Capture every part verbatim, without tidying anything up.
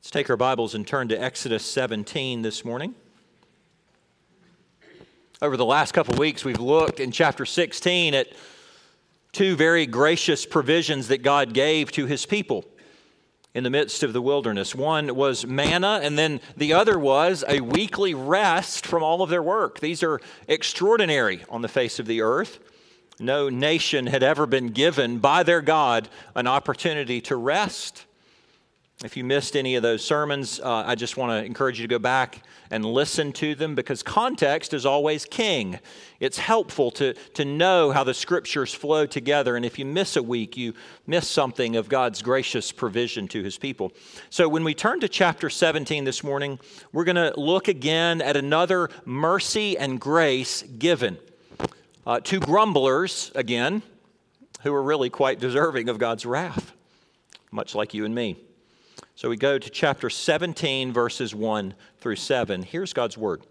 Let's take our Bibles and turn to Exodus seventeen this morning. Over the last couple of weeks, we've looked in chapter sixteen at two very gracious provisions that God gave to His people in the midst of the wilderness. One was manna, and then the other was a weekly rest from all of their work. These are extraordinary on the face of the earth. No nation had ever been given by their God an opportunity to rest. If you missed any of those sermons, uh, I just want to encourage you to go back and listen to them, because context is always king. It's helpful to, to know how the Scriptures flow together, and if you miss a week, you miss something of God's gracious provision to His people. So when we turn to chapter seventeen this morning, we're going to look again at another mercy and grace given uh, to grumblers, again, who are really quite deserving of God's wrath, much like you and me. So we go to chapter seventeen, verses one through seven. Here's God's word.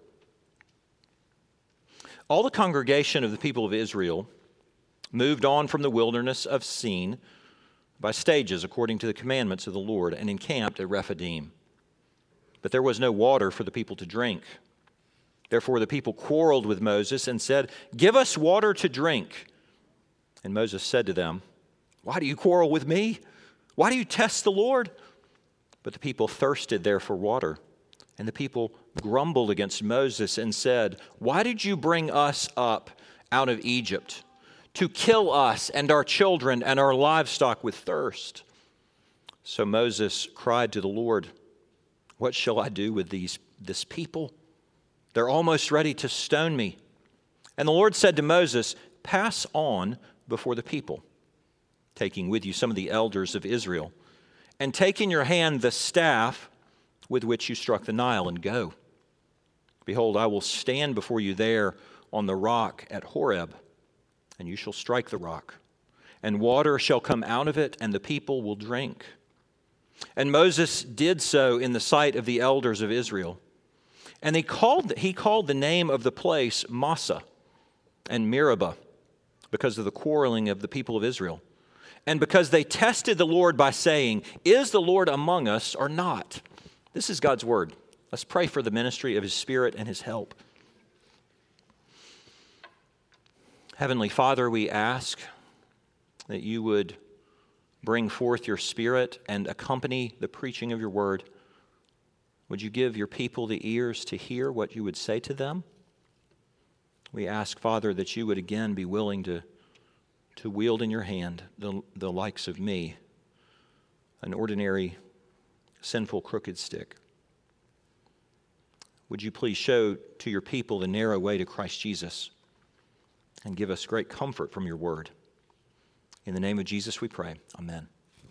All the congregation of the people of Israel moved on from the wilderness of Sin by stages according to the commandments of the Lord, and encamped at Rephidim. But there was no water for the people to drink. Therefore the people quarreled with Moses and said, "Give us water to drink." And Moses said to them, "Why do you quarrel with me? Why do you test the Lord?" But the people thirsted there for water. And the people grumbled against Moses and said, "Why did you bring us up out of Egypt to kill us and our children and our livestock with thirst?" So Moses cried to the Lord, "What shall I do with these this people? They're almost ready to stone me." And the Lord said to Moses, "Pass on before the people, taking with you some of the elders of Israel, and take in your hand the staff with which you struck the Nile, and go. Behold, I will stand before you there on the rock at Horeb, and you shall strike the rock, and water shall come out of it, and the people will drink." And Moses did so in the sight of the elders of Israel. And he called, he called the name of the place Massah and Meribah, because of the quarreling of the people of Israel, and because they tested the Lord by saying, "Is the Lord among us or not?" This is God's word. Let's pray for the ministry of His Spirit and His help. Heavenly Father, we ask that you would bring forth your Spirit and accompany the preaching of your word. Would you give your people the ears to hear what you would say to them? We ask, Father, that you would again be willing to to wield in your hand the, the likes of me, an ordinary, sinful, crooked stick. Would you please show to your people the narrow way to Christ Jesus, and give us great comfort from your word. In the name of Jesus we pray. Amen.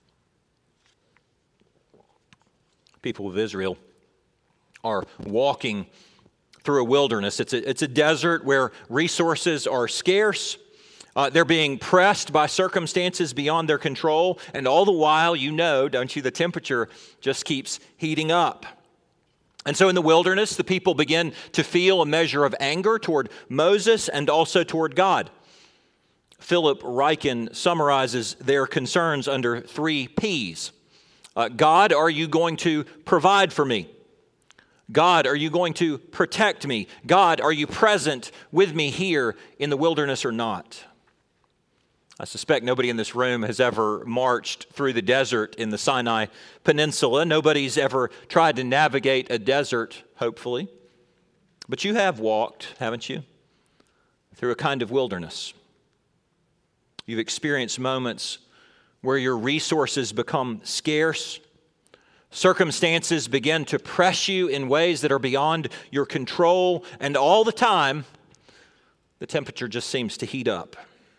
People of Israel are walking through a wilderness. It's a, it's a desert where resources are scarce. Uh, they're being pressed by circumstances beyond their control, and all the while, you know, don't you, the temperature just keeps heating up. And so in the wilderness, the people begin to feel a measure of anger toward Moses and also toward God. Philip Ryken summarizes their concerns under three P's. Uh, God, are you going to provide for me? God, are you going to protect me? God, are you present with me here in the wilderness or not? I suspect nobody in this room has ever marched through the desert in the Sinai Peninsula. Nobody's ever tried to navigate a desert, hopefully. But you have walked, haven't you, through a kind of wilderness. You've experienced moments where your resources become scarce. Circumstances begin to press you in ways that are beyond your control, and all the time, the temperature just seems to heat up.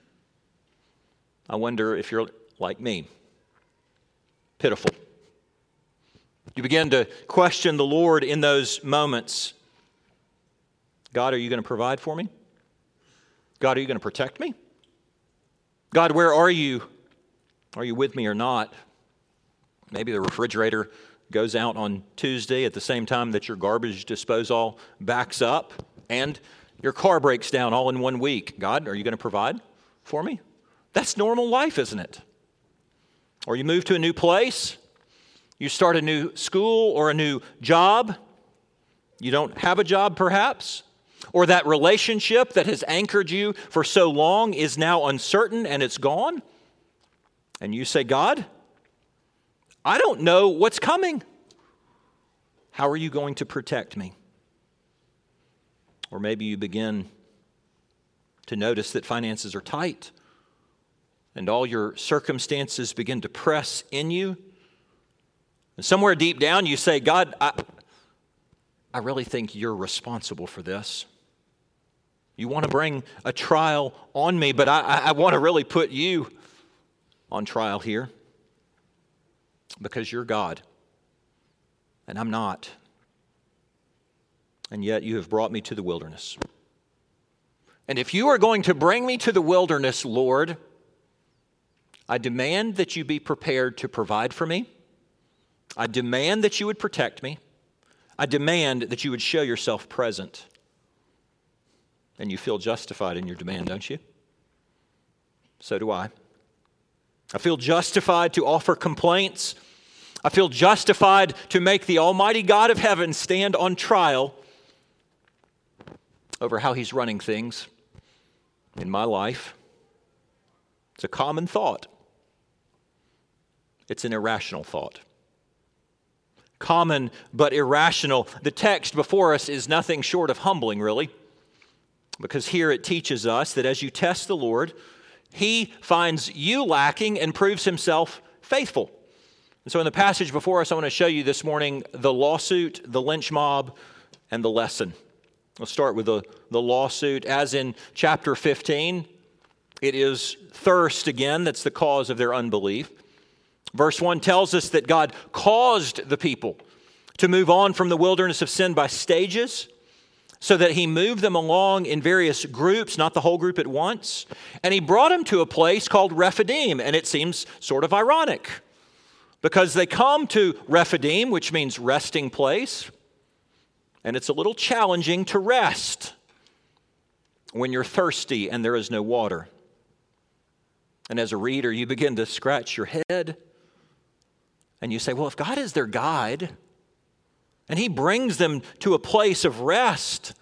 I wonder if you're like me, pitiful. You begin to question the Lord in those moments. God, are you going to provide for me? God, are you going to protect me? God, where are you? Are you with me or not? Maybe the refrigerator goes out on Tuesday at the same time that your garbage disposal backs up, and your car breaks down all in one week. God, are you going to provide for me? That's normal life, isn't it? Or you move to a new place, You start a new school or a new job. You don't have a job, perhaps. Or that relationship that has anchored you for so long is now uncertain and it's gone. And you say, God, I don't know what's coming. How are you going to protect me? Or maybe you begin to notice that finances are tight and all your circumstances begin to press in you. And somewhere deep down you say, God, I, I really think you're responsible for this. You want to bring a trial on me, but I, I want to really put you on trial here because you're God and I'm not. And yet you have brought me to the wilderness. And if you are going to bring me to the wilderness, Lord, I demand that you be prepared to provide for me. I demand that you would protect me. I demand that you would show yourself present. And you feel justified in your demand, don't you? So do I. I feel justified to offer complaints. I feel justified to make the Almighty God of heaven stand on trial over how He's running things in my life. It's a common thought. It's an irrational thought. Common but irrational. The text before us is nothing short of humbling, really, because here it teaches us that as you test the Lord, He finds you lacking and proves Himself faithful. And so in the passage before us, I want to show you this morning the lawsuit, the lynch mob, and the lesson. Let's start with the, the lawsuit. As in chapter fifteen, it is thirst again that's the cause of their unbelief. Verse one tells us that God caused the people to move on from the wilderness of sin by stages, so that He moved them along in various groups, not the whole group at once. And He brought them to a place called Rephidim, and it seems sort of ironic, because they come to Rephidim, which means resting place, and it's a little challenging to rest when you're thirsty and there is no water. And as a reader, you begin to scratch your head, and you say, well, if God is their guide, and He brings them to a place of rest,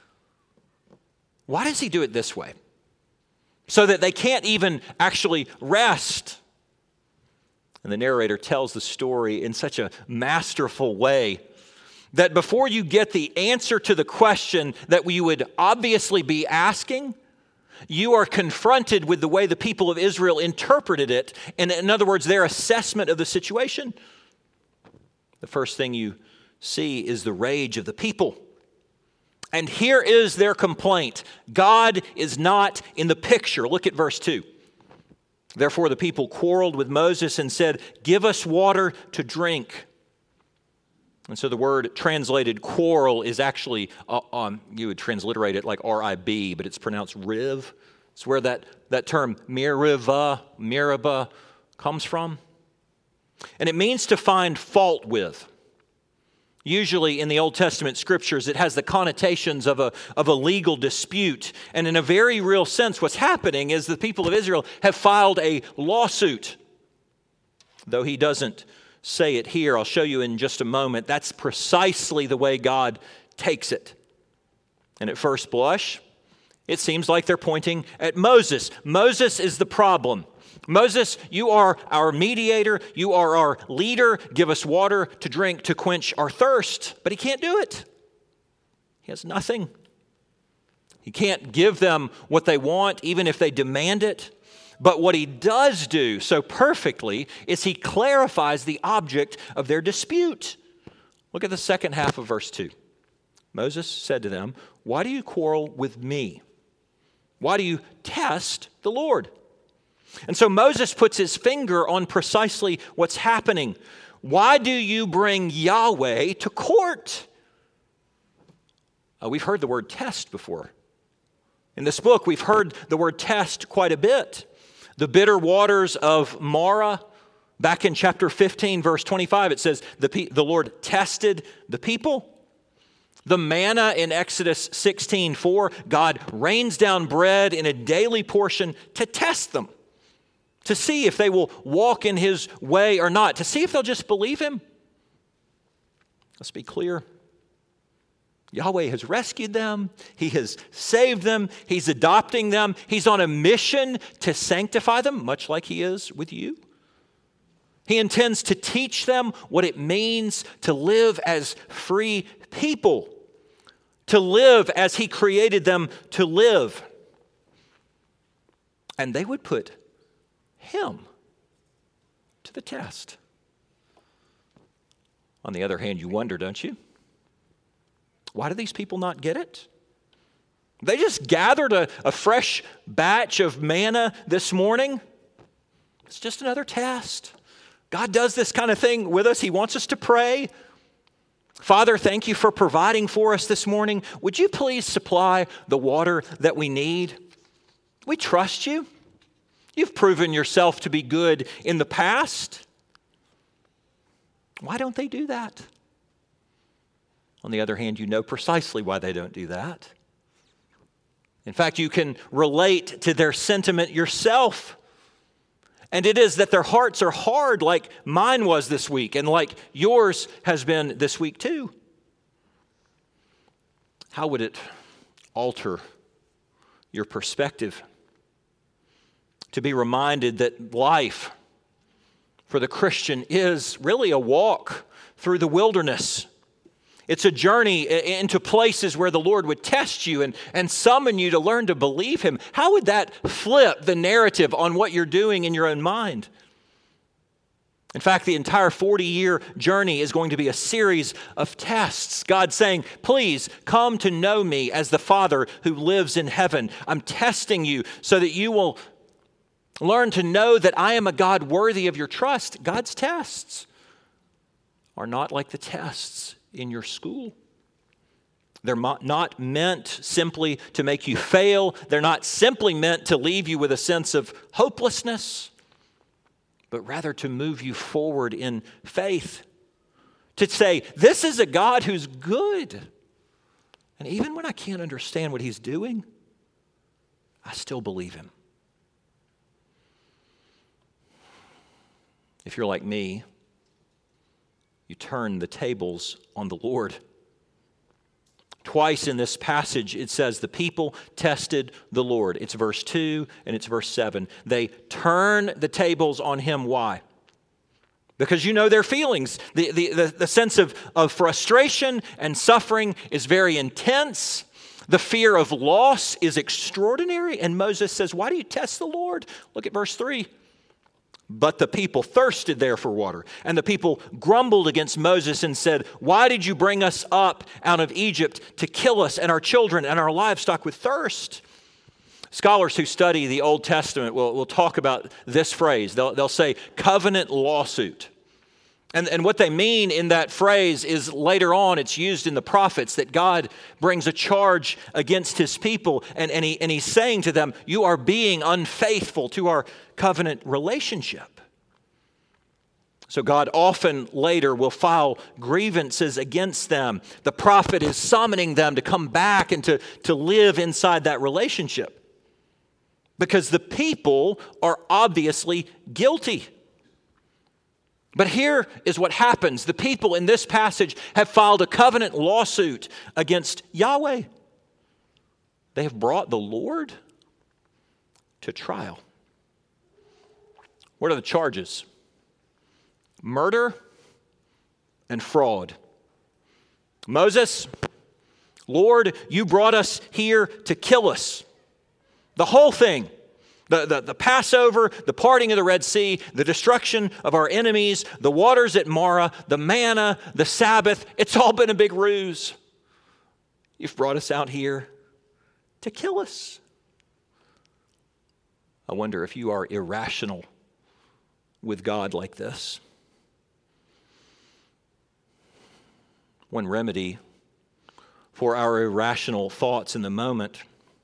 why does He do it this way? So that they can't even actually rest. And the narrator tells the story in such a masterful way that before you get the answer to the question that we would obviously be asking, you are confronted with the way the people of Israel interpreted it, and in other words, their assessment of the situation. The first thing you see is the rage of the people. And here is their complaint. God is not in the picture. Look at verse two. Therefore the people quarreled with Moses and said, give us water to drink. And so the word translated quarrel is actually, uh, um, you would transliterate it like R I B, but it's pronounced riv. It's where that, that term miriva, miraba comes from. And it means to find fault with. Usually in the Old Testament scriptures, it has the connotations of a, of a legal dispute. And in a very real sense, what's happening is the people of Israel have filed a lawsuit. Though he doesn't say it here, I'll show you in just a moment, that's precisely the way God takes it. And at first blush, it seems like they're pointing at Moses. Moses is the problem. Moses, you are our mediator. You are our leader. Give us water to drink to quench our thirst. But he can't do it. He has nothing. He can't give them what they want, even if they demand it. But what he does do so perfectly is he clarifies the object of their dispute. Look at the second half of verse two. Moses said to them, why do you quarrel with me? Why do you test the Lord? And so Moses puts his finger on precisely what's happening. Why do you bring Yahweh to court? Uh, we've heard the word test before. In this book, we've heard the word test quite a bit. The bitter waters of Marah, back in chapter fifteen, verse twenty-five, it says, the, pe- the Lord tested the people. The manna in Exodus sixteen four, God rains down bread in a daily portion to test them, to see if they will walk in His way or not, to see if they'll just believe Him. Let's be clear. Yahweh has rescued them. He has saved them. He's adopting them. He's on a mission to sanctify them, much like He is with you. He intends to teach them what it means to live as free people, to live as He created them to live. And they would put Him to the test. On the other hand, you wonder, don't you? Why do these people not get it? They just gathered a, a fresh batch of manna this morning. It's just another test. God does this kind of thing with us. He wants us to pray. Father, thank you for providing for us this morning. Would you please supply the water that we need? We trust you. You've proven yourself to be good in the past. Why don't they do that? On the other hand, you know precisely why they don't do that. In fact, you can relate to their sentiment yourself. And it is that their hearts are hard like mine was this week and like yours has been this week too. How would it alter your perspective to be reminded that life for the Christian is really a walk through the wilderness? It's a journey into places where the Lord would test you and, and summon you to learn to believe Him. How would that flip the narrative on what you're doing in your own mind? In fact, the entire forty-year journey is going to be a series of tests. God saying, please come to know me as the Father who lives in heaven. I'm testing you so that you will learn to know that I am a God worthy of your trust. God's tests are not like the tests in your school. They're not meant simply to make you fail. They're not simply meant to leave you with a sense of hopelessness, but rather to move you forward in faith. To say, this is a God who's good. And even when I can't understand what He's doing, I still believe Him. If you're like me, you turn the tables on the Lord. Twice in this passage it says the people tested the Lord. It's verse two and it's verse seven. They turn the tables on Him. Why? Because you know their feelings. The, the, the, the sense of, of frustration and suffering is very intense. The fear of loss is extraordinary. And Moses says, why do you test the Lord? Look at verse three. But the people thirsted there for water. And the people grumbled against Moses and said, why did you bring us up out of Egypt to kill us and our children and our livestock with thirst? Scholars who study the Old Testament will, will talk about this phrase. They'll, they'll say covenant lawsuit. And, and what they mean in that phrase is later on it's used in the prophets that God brings a charge against His people. And, and, he, and He's saying to them, you are being unfaithful to our covenant relationship. So God often later will file grievances against them. The prophet is summoning them to come back and to, to live inside that relationship. Because the people are obviously guilty. But here is what happens. The people in this passage have filed a covenant lawsuit against Yahweh. They have brought the Lord to trial. What are the charges? Murder and fraud. Moses, Lord, you brought us here to kill us. The whole thing. The, the, the Passover, the parting of the Red Sea, the destruction of our enemies, the waters at Marah, the manna, the Sabbath, it's all been a big ruse. You've brought us out here to kill us. I wonder if you are irrational with God like this. One remedy for our irrational thoughts in the moment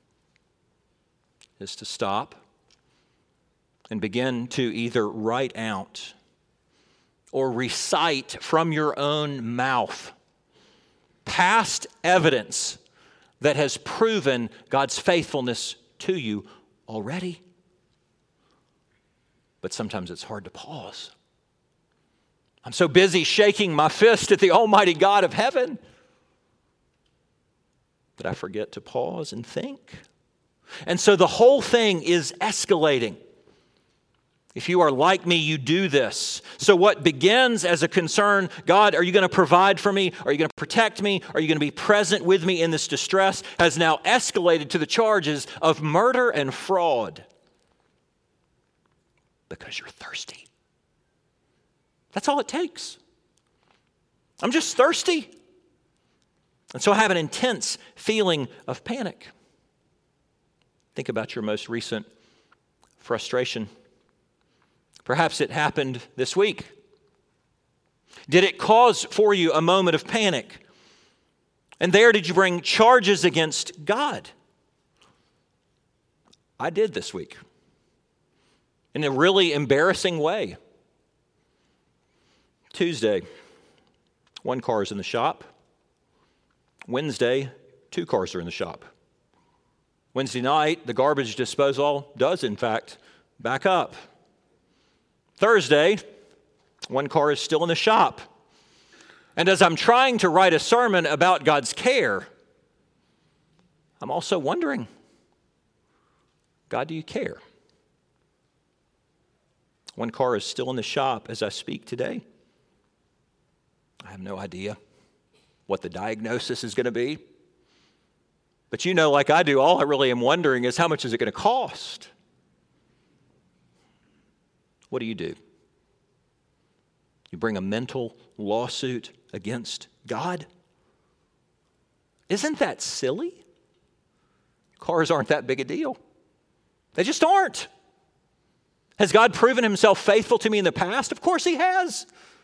is to stop and begin to either write out or recite from your own mouth past evidence that has proven God's faithfulness to you already. But sometimes it's hard to pause. I'm so busy shaking my fist at the Almighty God of heaven that I forget to pause and think. And so the whole thing is escalating. If you are like me, you do this. So what begins as a concern, God, are you going to provide for me? Are you going to protect me? Are you going to be present with me in this distress? Has now escalated to the charges of murder and fraud. Because you're thirsty. That's all it takes. I'm just thirsty. And so I have an intense feeling of panic. Think about your most recent frustration. Perhaps it happened this week. Did it cause for you a moment of panic? And there, did you bring charges against God? I did this week. In a really embarrassing way. Tuesday, one car is in the shop. Wednesday, two cars are in the shop. Wednesday night, the garbage disposal does, in fact, back up. Thursday, one car is still in the shop. And as I'm trying to write a sermon about God's care, I'm also wondering, God, do you care? One car is still in the shop as I speak today. I have no idea what the diagnosis is going to be. But you know, like I do, all I really am wondering is how much is it going to cost? What do you do? You bring a mental lawsuit against God? Isn't that silly? Cars aren't that big a deal. They just aren't. Has God proven himself faithful to me in the past? Of course he has.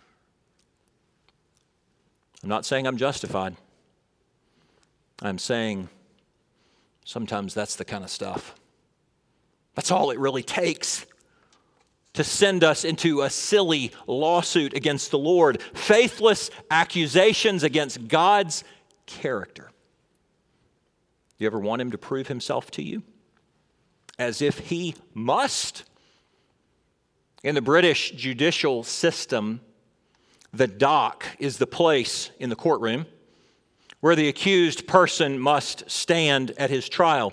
I'm not saying I'm justified. I'm saying sometimes that's the kind of stuff. That's all it really takes to send us into a silly lawsuit against the Lord. Faithless accusations against God's character. You ever want him to prove himself to you? As if he must? In the British judicial system, the dock is the place in the courtroom where the accused person must stand at his trial.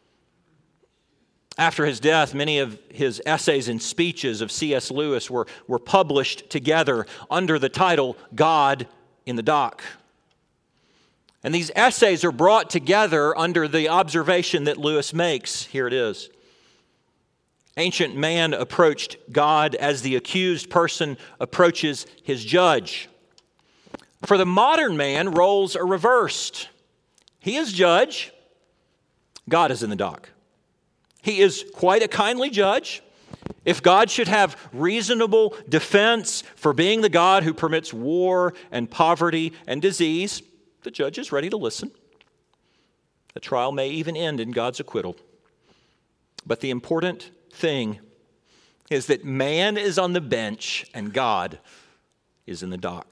After his death, many of his essays and speeches of C S Lewis were, were published together under the title, God in the Dock. And these essays are brought together under the observation that Lewis makes. Here it is. Ancient man approached God as the accused person approaches his judge. For the modern man, roles are reversed. He is judge. God is in the dock. He is quite a kindly judge. If God should have reasonable defense for being the God who permits war and poverty and disease, the judge is ready to listen. The trial may even end in God's acquittal. But the important thing is that man is on the bench and God is in the dock.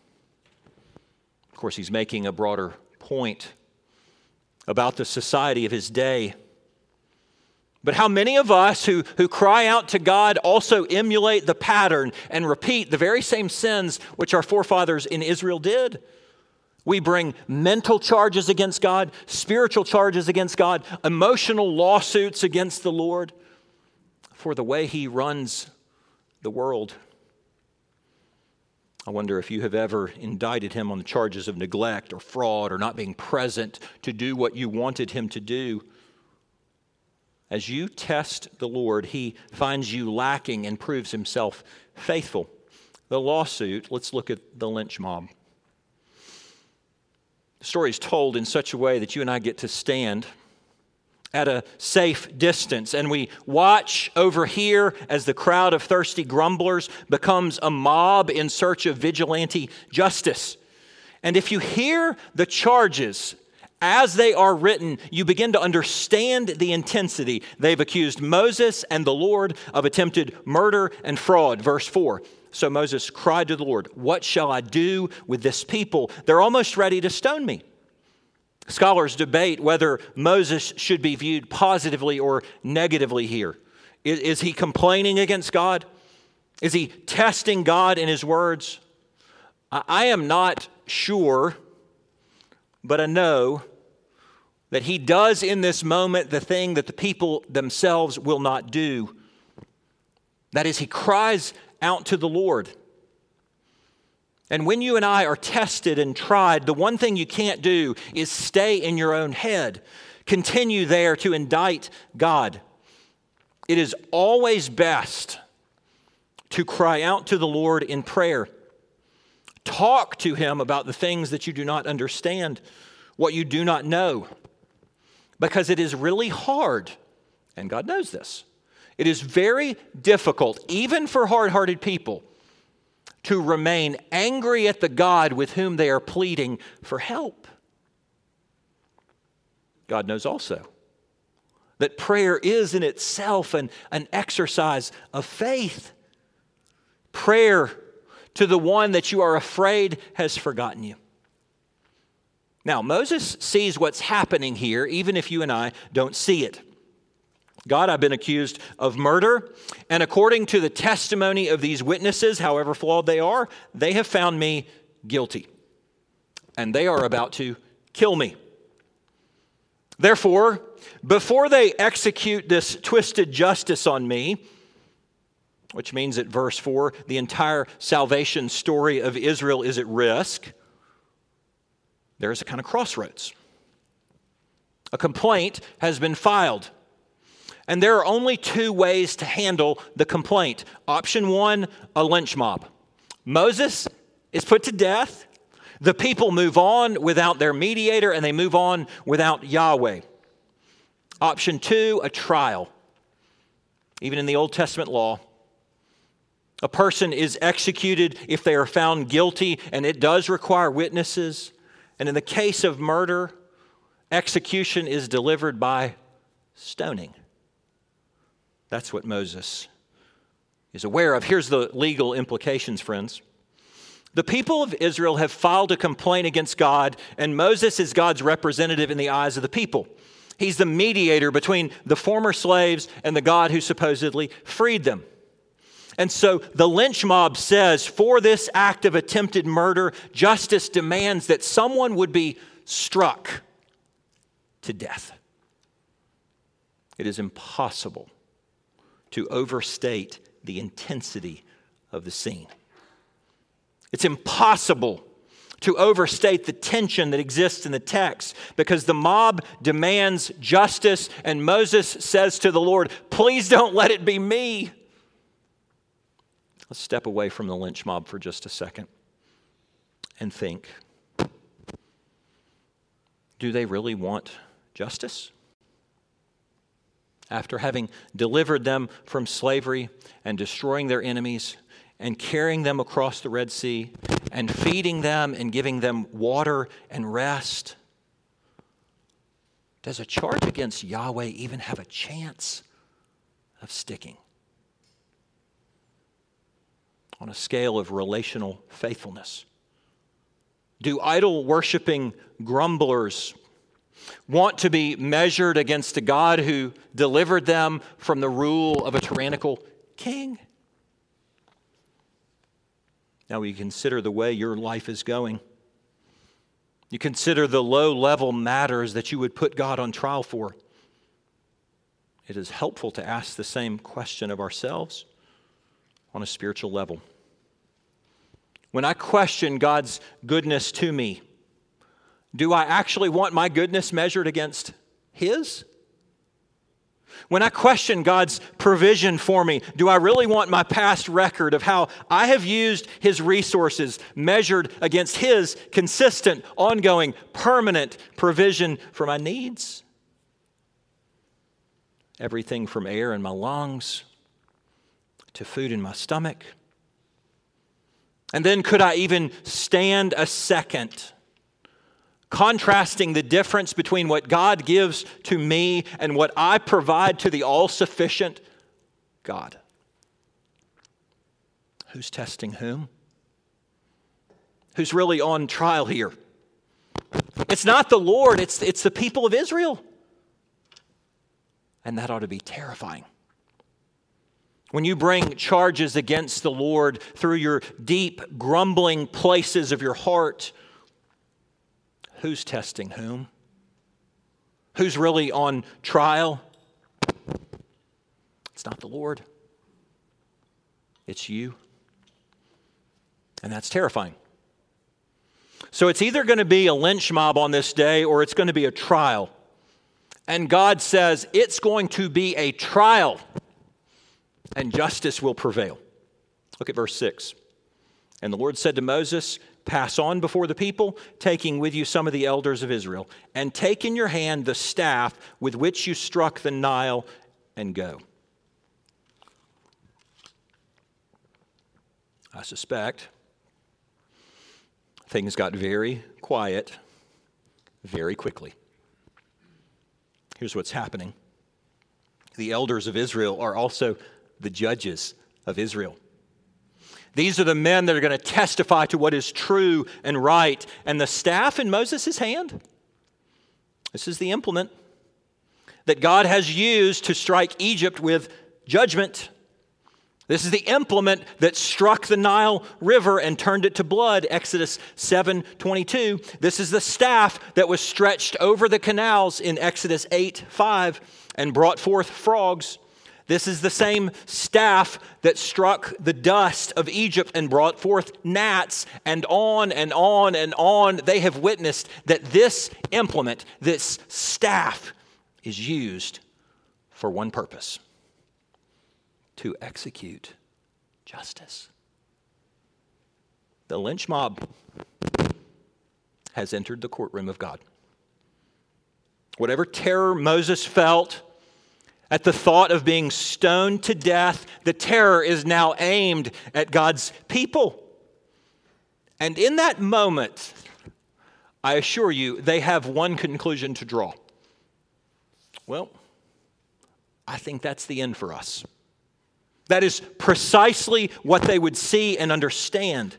Of course, he's making a broader point about the society of his day. But how many of us who, who cry out to God also emulate the pattern and repeat the very same sins which our forefathers in Israel did? We bring mental charges against God, spiritual charges against God, emotional lawsuits against the Lord for the way he runs the world. I wonder if you have ever indicted him on the charges of neglect or fraud or not being present to do what you wanted him to do. As you test the Lord, he finds you lacking and proves himself faithful. The lawsuit, let's look at the lynch mob. The story is told in such a way that you and I get to stand at a safe distance, and we watch over here as the crowd of thirsty grumblers becomes a mob in search of vigilante justice. And if you hear the charges as they are written, you begin to understand the intensity. They've accused Moses and the Lord of attempted murder and fraud. Verse four. So Moses cried to the Lord, "What shall I do with this people? They're almost ready to stone me." Scholars debate whether Moses should be viewed positively or negatively here. Is, is he complaining against God? Is he testing God in his words? I, I am not sure, but I know that he does in this moment the thing that the people themselves will not do. That is, he cries out to the Lord. And when you and I are tested and tried, the one thing you can't do is stay in your own head. Continue there to indict God. It is always best to cry out to the Lord in prayer. Talk to him about the things that you do not understand, what you do not know. Because it is really hard, and God knows this. It is very difficult, even for hard-hearted people, to remain angry at the God with whom they are pleading for help. God knows also that prayer is in itself an, an exercise of faith. Prayer to the one that you are afraid has forgotten you. Now, Moses sees what's happening here, even if you and I don't see it. God, I've been accused of murder, and according to the testimony of these witnesses, however flawed they are, they have found me guilty, and they are about to kill me. Therefore, before they execute this twisted justice on me, which means at verse four, the entire salvation story of Israel is at risk, there's a kind of crossroads. A complaint has been filed. And there are only two ways to handle the complaint. Option one, a lynch mob. Moses is put to death. The people move on without their mediator, and they move on without Yahweh. Option two, a trial. Even in the Old Testament law, a person is executed if they are found guilty, and it does require witnesses. And in the case of murder, execution is delivered by stoning. That's what Moses is aware of. Here's the legal implications, friends. The people of Israel have filed a complaint against God, and Moses is God's representative in the eyes of the people. He's the mediator between the former slaves and the God who supposedly freed them. And so the lynch mob says, for this act of attempted murder, justice demands that someone would be struck to death. It is impossible to overstate the intensity of the scene. It's impossible to overstate the tension that exists in the text, because the mob demands justice, and Moses says to the Lord, please don't let it be me. Let's step away from the lynch mob for just a second and think, do they really want justice? After having delivered them from slavery and destroying their enemies and carrying them across the Red Sea and feeding them and giving them water and rest, does a charge against Yahweh even have a chance of sticking? On a scale of relational faithfulness, do idol-worshiping grumblers want to be measured against a God who delivered them from the rule of a tyrannical king? Now, you consider the way your life is going. You consider the low-level matters that you would put God on trial for. It is helpful to ask the same question of ourselves on a spiritual level. When I question God's goodness to me, do I actually want my goodness measured against His? When I question God's provision for me, do I really want my past record of how I have used His resources measured against His consistent, ongoing, permanent provision for my needs? Everything from air in my lungs to food in my stomach. And then could I even stand a second contrasting the difference between what God gives to me and what I provide to the all-sufficient God? Who's testing whom? Who's really on trial here? It's not the Lord, it's, it's the people of Israel. And that ought to be terrifying. When you bring charges against the Lord through your deep, grumbling places of your heart, who's testing whom? Who's really on trial? It's not the Lord. It's you. And that's terrifying. So it's either going to be a lynch mob on this day or it's going to be a trial. And God says it's going to be a trial and justice will prevail. Look at verse six. And the Lord said to Moses, pass on before the people, taking with you some of the elders of Israel, and take in your hand the staff with which you struck the Nile, and go. I suspect things got very quiet very quickly. Here's what's happening. The elders of Israel are also the judges of Israel. These are the men that are going to testify to what is true and right. And the staff in Moses' hand, this is the implement that God has used to strike Egypt with judgment. This is the implement that struck the Nile River and turned it to blood, Exodus seven twenty-two. This is the staff that was stretched over the canals in Exodus eight five and brought forth frogs. This is the same staff that struck the dust of Egypt and brought forth gnats, and on and on and on. They have witnessed that this implement, this staff, is used for one purpose: to execute justice. The lynch mob has entered the courtroom of God. Whatever terror Moses felt at the thought of being stoned to death, the terror is now aimed at God's people. And in that moment, I assure you, they have one conclusion to draw. Well, I think that's the end for us. That is precisely what they would see and understand.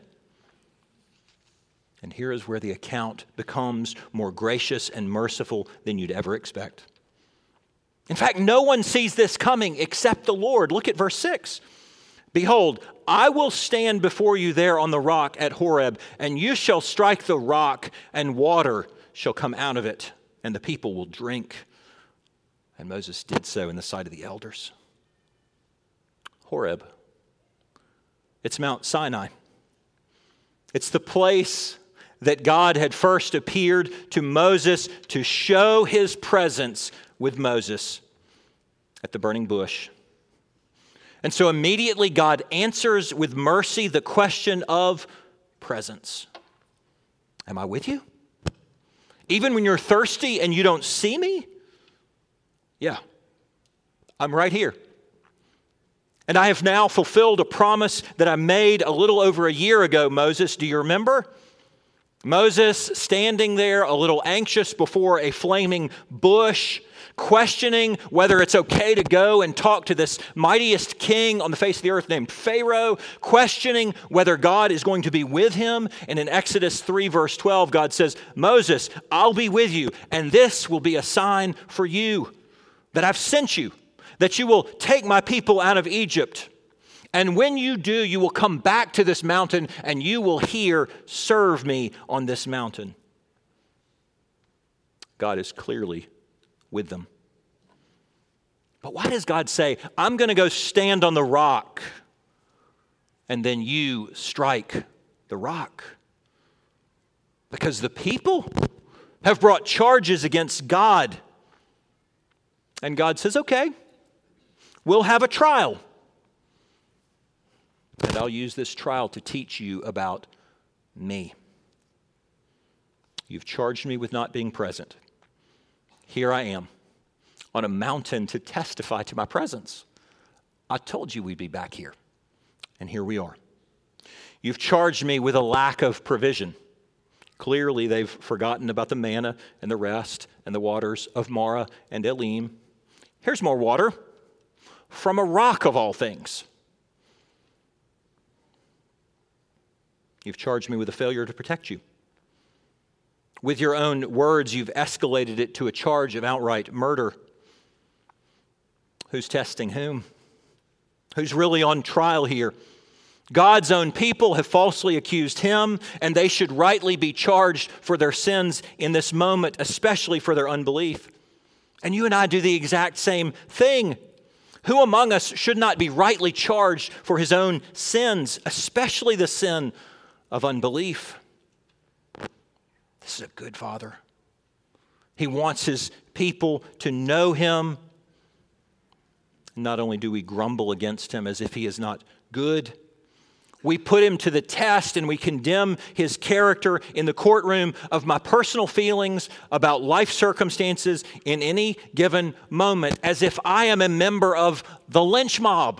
And here is where the account becomes more gracious and merciful than you'd ever expect. In fact, no one sees this coming except the Lord. Look at verse six. Behold, I will stand before you there on the rock at Horeb, and you shall strike the rock, and water shall come out of it, and the people will drink. And Moses did so in the sight of the elders. Horeb. It's Mount Sinai. It's the place that God had first appeared to Moses to show his presence with Moses at the burning bush. And so immediately God answers with mercy the question of presence. Am I with you? Even when you're thirsty and you don't see me? Yeah, I'm right here. And I have now fulfilled a promise that I made a little over a year ago, Moses. Do you remember? Moses standing there a little anxious before a flaming bush, questioning whether it's okay to go and talk to this mightiest king on the face of the earth named Pharaoh, questioning whether God is going to be with him. And in Exodus three, verse twelve, God says, Moses, I'll be with you, and this will be a sign for you that I've sent you, that you will take my people out of Egypt. And when you do, you will come back to this mountain and you will hear, serve me on this mountain. God is clearly with them. But why does God say, I'm going to go stand on the rock and then you strike the rock? Because the people have brought charges against God. And God says, okay, we'll have a trial. And I'll use this trial to teach you about me. You've charged me with not being present. Here I am on a mountain to testify to my presence. I told you we'd be back here, and here we are. You've charged me with a lack of provision. Clearly, they've forgotten about the manna and the rest and the waters of Marah and Elim. Here's more water from a rock of all things. You've charged me with a failure to protect you. With your own words, you've escalated it to a charge of outright murder. Who's testing whom? who's really on trial here. God's own people have falsely accused him, and they should rightly be charged for their sins in this moment, especially for their unbelief. And you and I do the exact same thing. Who among us should not be rightly charged for his own sins, especially the sin of unbelief? This is a good Father. He wants his people to know him. Not only do we grumble against him as if he is not good, we put him to the test and we condemn his character in the courtroom of my personal feelings about life circumstances in any given moment, as if I am a member of the lynch mob.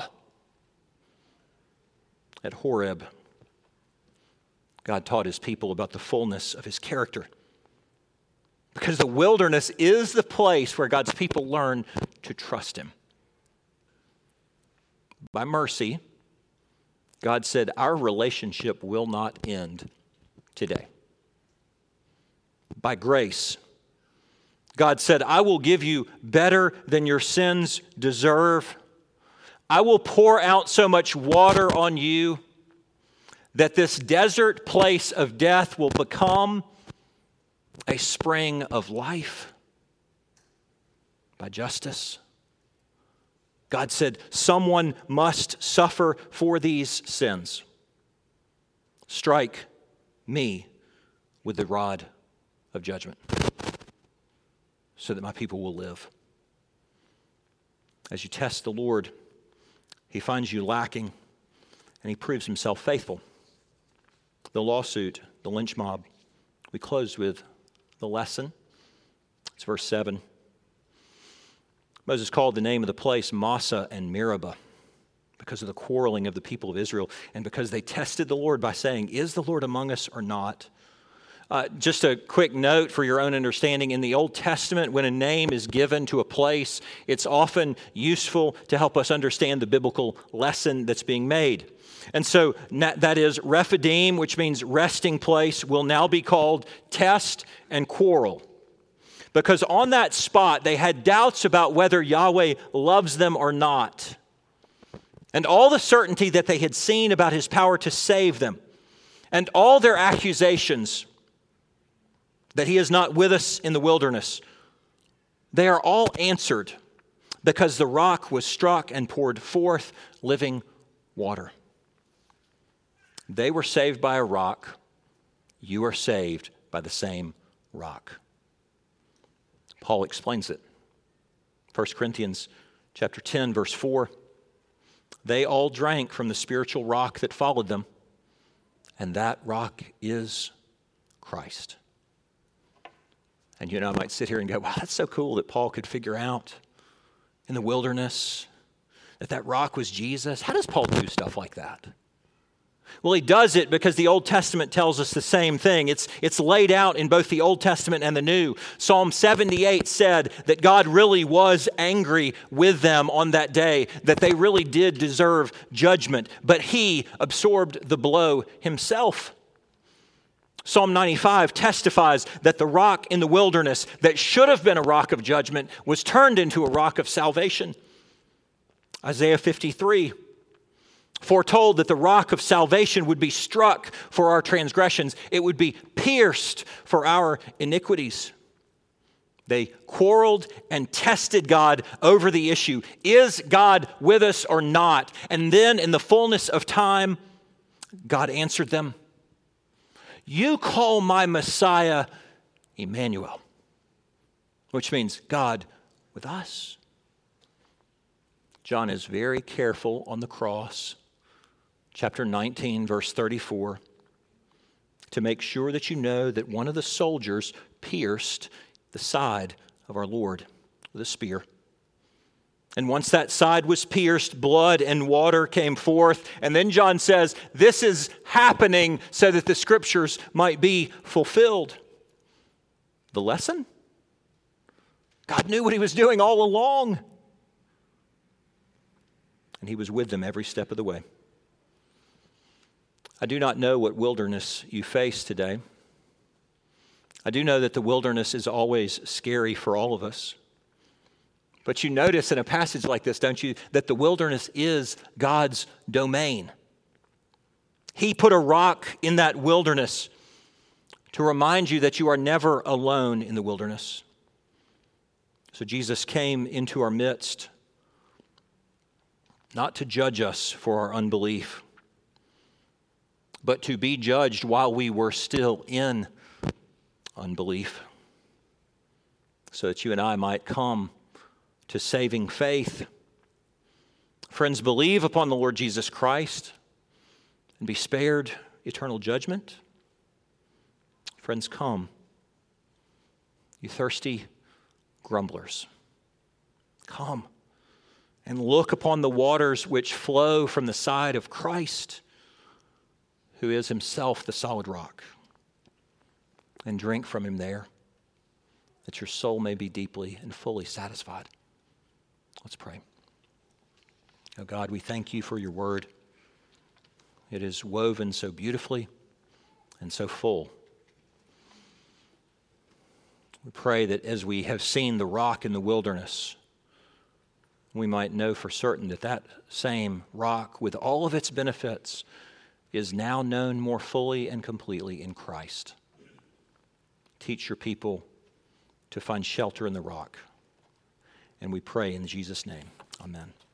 At Horeb, God taught his people about the fullness of his character, because the wilderness is the place where God's people learn to trust him. By mercy, God said, our relationship will not end today. By grace, God said, I will give you better than your sins deserve. I will pour out so much water on you that this desert place of death will become a spring of life. By justice, God said, someone must suffer for these sins. Strike me with the rod of judgment so that my people will live. As you test the Lord, he finds you lacking and he proves himself faithful. The lawsuit, the lynch mob, we close with the lesson. It's verse seven. Moses called the name of the place Massah and Meribah because of the quarreling of the people of Israel and because they tested the Lord by saying, is the Lord among us or not? Uh, just a quick note for your own understanding. In the Old Testament, when a name is given to a place, it's often useful to help us understand the biblical lesson that's being made. And so that is Rephidim, which means resting place, will now be called test and quarrel. Because on that spot, they had doubts about whether Yahweh loves them or not. And all the certainty that they had seen about his power to save them. And all their accusations that he is not with us in the wilderness. They are all answered because the rock was struck and poured forth living water. They were saved by a rock. You are saved by the same rock. Paul explains it. First Corinthians chapter ten, verse four. They all drank from the spiritual rock that followed them, and that rock is Christ. And you know, I might sit here and go, wow, that's so cool that Paul could figure out in the wilderness that that rock was Jesus. How does Paul do stuff like that? Well, he does it because the Old Testament tells us the same thing. It's, it's laid out in both the Old Testament and the New. Psalm seventy-eight said that God really was angry with them on that day, that they really did deserve judgment, but he absorbed the blow himself. Psalm ninety-five testifies that the rock in the wilderness that should have been a rock of judgment was turned into a rock of salvation. Isaiah fifty-three foretold that the rock of salvation would be struck for our transgressions. It would be pierced for our iniquities. They quarreled and tested God over the issue. Is God with us or not? And then in the fullness of time, God answered them. You call my Messiah Emmanuel, which means God with us. John is very careful on the cross, chapter nineteen, verse thirty-four, to make sure that you know that one of the soldiers pierced the side of our Lord with a spear. And once that side was pierced, blood and water came forth. And then John says, this is happening so that the scriptures might be fulfilled. The lesson? God knew what he was doing all along. And he was with them every step of the way. I do not know what wilderness you face today. I do know that the wilderness is always scary for all of us. But you notice in a passage like this, don't you, that the wilderness is God's domain. He put a rock in that wilderness to remind you that you are never alone in the wilderness. So Jesus came into our midst, not to judge us for our unbelief, but to be judged while we were still in unbelief, so that you and I might come to saving faith. Friends, believe upon the Lord Jesus Christ and be spared eternal judgment. Friends, come, you thirsty grumblers. Come and look upon the waters which flow from the side of Christ, who is himself the solid rock, and drink from him there, that your soul may be deeply and fully satisfied. Let's pray. Oh God, we thank you for your word. It is woven so beautifully and so full. We pray that as we have seen the rock in the wilderness, we might know for certain that that same rock, with all of its benefits, is now known more fully and completely in Christ. Teach your people to find shelter in the rock. And we pray in Jesus' name. Amen.